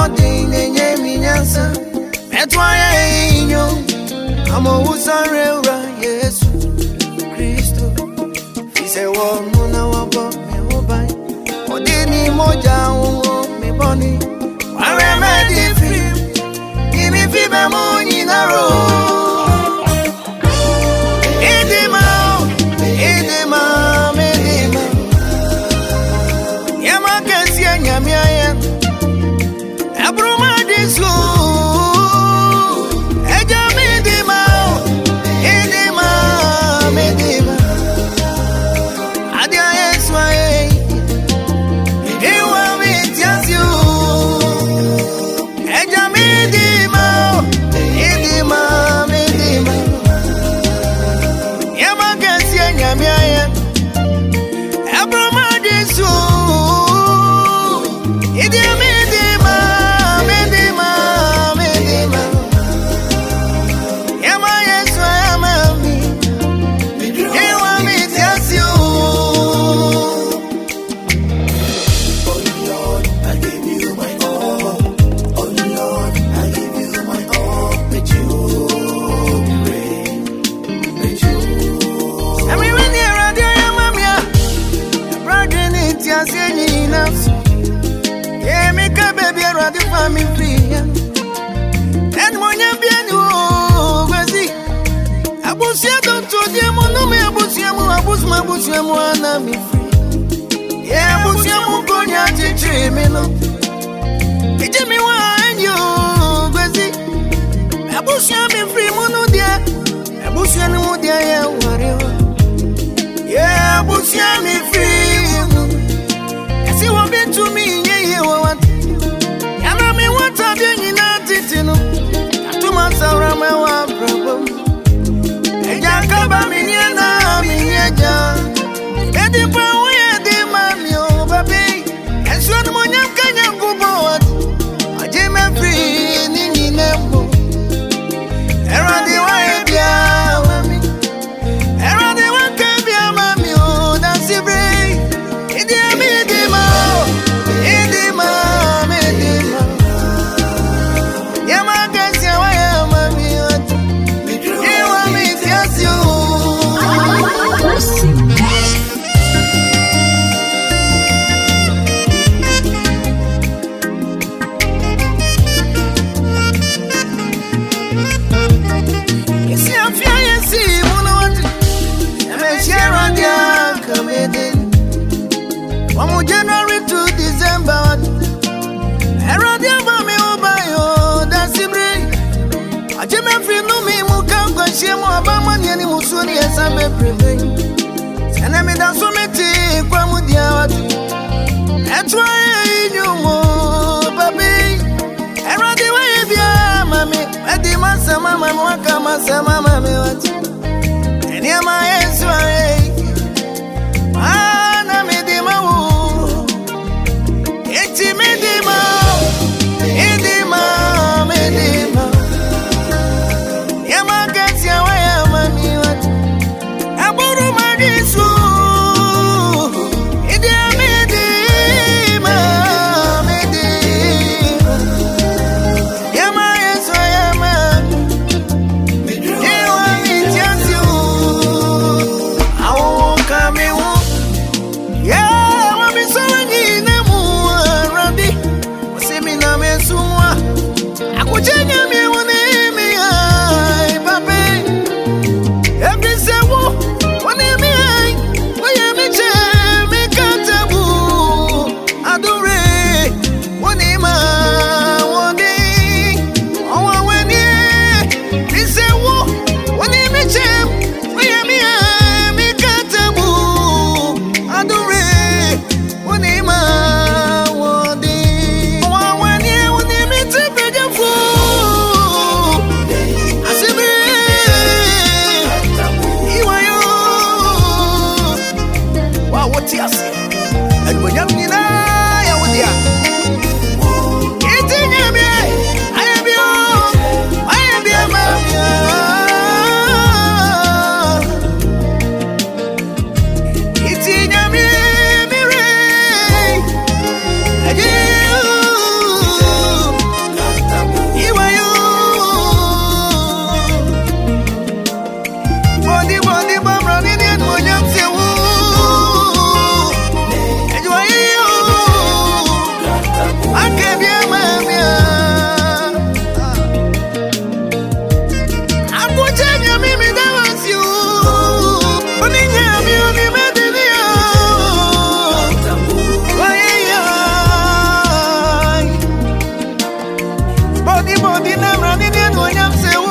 body nenye minyansa etwaye inyo amo usarera Yesu Kristo ise wo muna wabo meobai odini moja wo me boni ware medi free imi fibe mo nyinaro edema yama kesi anyamia ya abruma disu me free and monya bienu gwezi abusia don't to dem no me abusia mu ana me free yeah abusia mu konya chichi me no ije mi wa anyo gwezi abusia me free mu no dia abusia no mu dia ya ware yeah abusia me free asi wo be to me ye wa what are you not eating? To my sorrow, my problem. And Yakaba Miniana, Miniaja, and the power of the mammy, baby, and so the money can go forward. I came and free in Nembo. Around the way, around the one can be a mammy, that's the break. In the from January to December, around the Bami Obayo, that's the break. I just free no me, Mukango, Shemo, Abamani, and Musuni, and some everything. And I made a summit, Quamudia. That's why I knew more, baby. Around the way, Mammy, at the Massa Mamma, Waka Massa Mamma, and here my answer. Odina Ranini and William say,